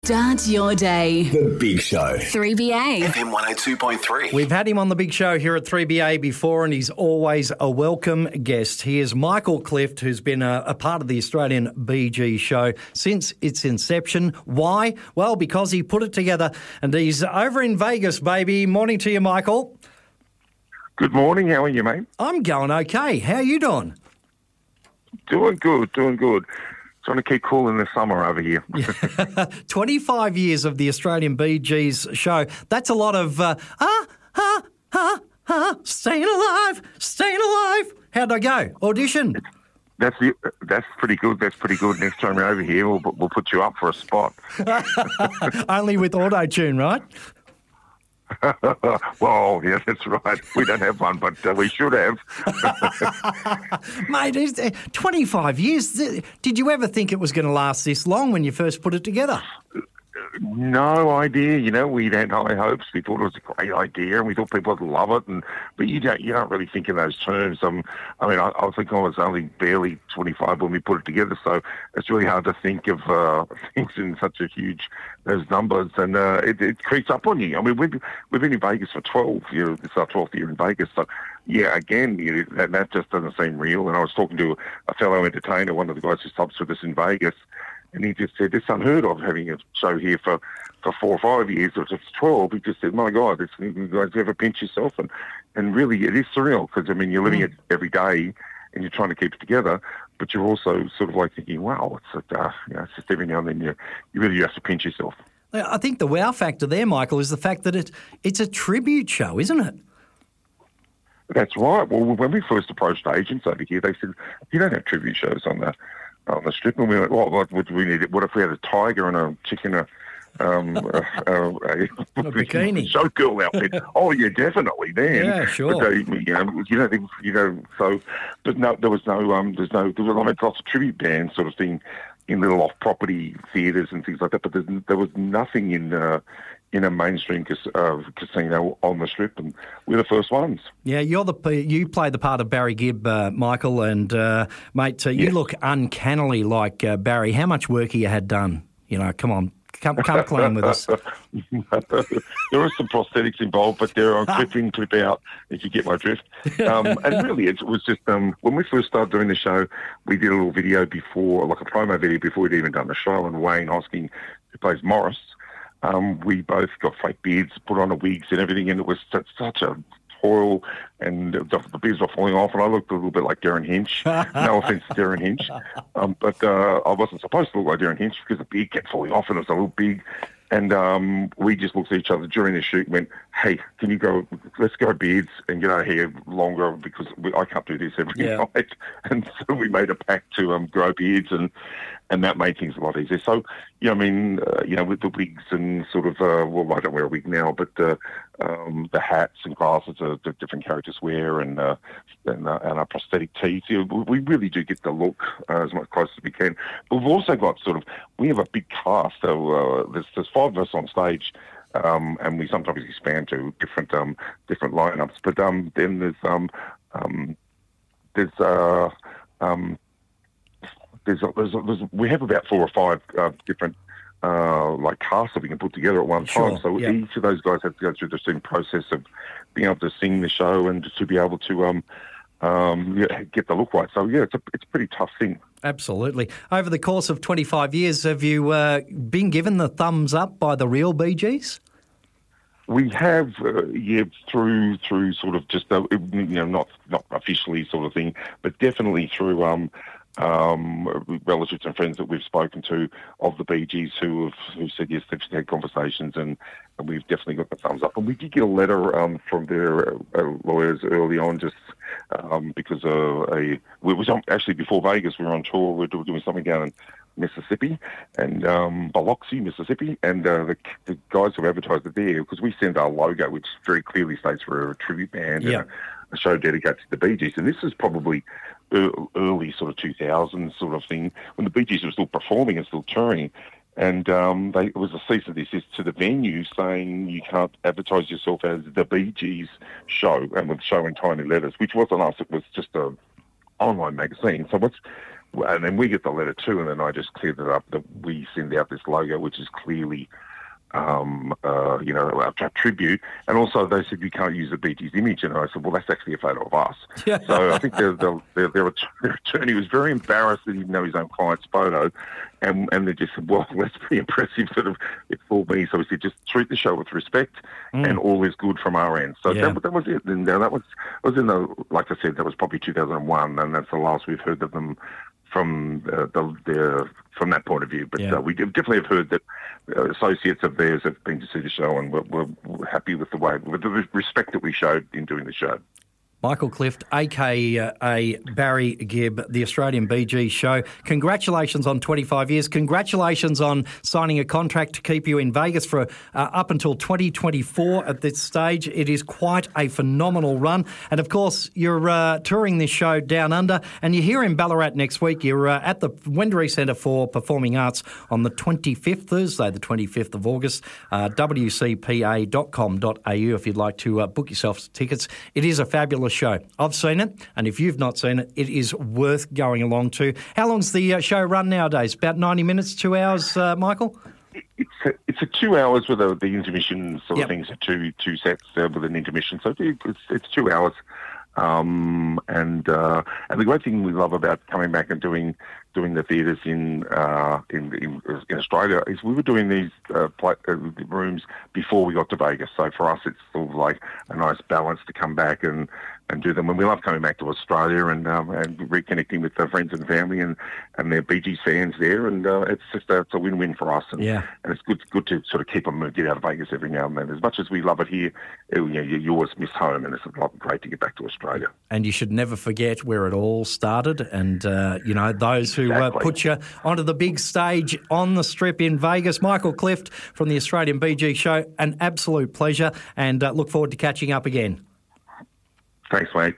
Start your day. The Big Show. 3BA. FM 102.3. We've had him on The Big Show here at 3BA before, and he's always a welcome guest. He is Michael Clift, who's been a part of the Australian BG show since its inception. Why? Well, because he put it together, and he's over in Vegas, baby. Morning to you, Michael. Good morning. How are you, mate? I'm going okay. How are you doing? Doing good. Trying to keep cool in the summer over here. 25 years of the Australian BG's show. That's a lot of, staying alive. How'd I go? Audition? That's pretty good. Next time you're over here, we'll put you up for a spot. Only with auto-tune, right? Well, yeah, that's right. We don't have one, but we should have. Mate, 25 years. Did you ever think it was going to last this long when you first put it together? No idea. We had high hopes. We thought it was a great idea, and we thought people would love it. But you don't really think in those terms. I think I was only barely 25 when we put it together, so it's really hard to think of things in such a huge those numbers, and it creeps up on you. I mean, we've been in Vegas for 12 years. It's our 12th year in Vegas, so yeah, again, that just doesn't seem real. And I was talking to a fellow entertainer, one of the guys who subs with us in Vegas. And he just said, it's unheard of having a show here for 4 or 5 years, or just 12. He just said, my God, you guys ever pinch yourself? And really, it is surreal, because, you're living it every day, and you're trying to keep it together, but you're also sort of like thinking, wow, it's just every now and then you really have to pinch yourself. I think the wow factor there, Michael, is the fact that it's a tribute show, isn't it? That's right. Well, when we first approached agents over here, they said, you don't have tribute shows on the strip, and we went, what would we need? What if we had a tiger and a chicken, a bikini showgirl outfit? Oh yeah, definitely. Then, yeah, sure. But but no, there was lots of tribute bands sort of thing in little off-property theatres and things like that. But there was nothing in a mainstream casino on the strip, and we're the first ones. Yeah, you play the part of Barry Gibb, Michael, and mate, yes. You look uncannily like Barry. How much work have you had done? Come on, come clean with us. There are some prosthetics involved, but they're on clip in, clip out, if you get my drift. And really, it was just when we first started doing the show, we did a little video before, like a promo video before we'd even done the show, and Wayne Hosking, who plays Morris, we both got fake beards, put on the wigs and everything, and it was such a toil, and the beards were falling off, and I looked a little bit like Darren Hinch. No offence to Darren Hinch. But I wasn't supposed to look like Darren Hinch because the beard kept falling off and it was a little big. And we just looked at each other during the shoot and went, hey, let's go beards and get our hair longer, because I can't do this every night. And so we made a pact to grow beards, and that made things a lot easier. So, with the wigs and sort of, I don't wear a wig now, but the hats and glasses that different characters wear, and our prosthetic teeth, we really do get the look as much close as we can. But we've also got we have a big cast, so there's 5 of us on stage, and we sometimes expand to different lineups. But then we have about 4 or 5 different casts that we can put together at one time. So each of those guys have to go through the same process of being able to sing the show and to be able to get the look right. So it's a pretty tough thing. Absolutely. Over the course of 25 years, have you been given the thumbs up by the real BGs? We have, through sort of just not officially sort of thing, but definitely through relatives and friends that we've spoken to of the BGs who said yes, they've had conversations, and we've definitely got the thumbs up. And we did get a letter from their lawyers early on, just because it was actually before Vegas. We were on tour. We were doing something down in Mississippi, and Biloxi, Mississippi, and the guys who advertised it there, because we send our logo, which very clearly states we're a tribute band and a show dedicated to the Bee Gees. And this is probably early sort of 2000s sort of thing, when the Bee Gees were still performing and still touring. And it was a cease and desist to the venue saying you can't advertise yourself as the Bee Gees show, and with show in tiny letters, which wasn't us, it was just a online magazine. So and then we get the letter too, and then I just cleared it up that we send out this logo, which is clearly, a tribute. And also they said, you can't use the Bee Gees image. And I said, well, that's actually a photo of us. Yeah. So I think their attorney was very embarrassed that he didn't know his own client's photo. And they just said, well, that's pretty impressive. Sort of, it fooled me. So we said, just treat the show with respect and all is good from our end. So that was it. And that was in like I said, that was probably 2001. And that's the last we've heard of them from from that point of view. But we definitely have heard that associates of theirs have been to see the show, and we're happy with the respect that we showed in doing the show. Michael Clift, a.k.a. Barry Gibb, the Australian BG Show. Congratulations on 25 years. Congratulations on signing a contract to keep you in Vegas for up until 2024 at this stage. It is quite a phenomenal run. And, of course, you're touring this show down under, and you're here in Ballarat next week. You're at the Wendouree Centre for Performing Arts on the 25th, Thursday, the 25th of August, wcpa.com.au if you'd like to book yourself tickets. It is a fabulous show. I've seen it, and if you've not seen it, it is worth going along to. How long's the show run nowadays? About 90 minutes, 2 hours, Michael? It's a 2 hours with the intermission sort of things, two sets with an intermission. So it's 2 hours. And the great thing we love about coming back and doing the theatres in Australia is we were doing these rooms before we got to Vegas. So for us, it's sort of like a nice balance to come back and do them. And we love coming back to Australia and reconnecting with our friends and family and their Bee Gees fans there. And it's just it's a win-win for us. And it's good to sort of keep them get out of Vegas every now and then. As much as we love it here, you always miss home, and it's great to get back to Australia. And you should never forget where it all started. And those who put you onto the big stage on the Strip in Vegas. Michael Clift from the Australian BG Show, an absolute pleasure, and look forward to catching up again. Thanks, mate.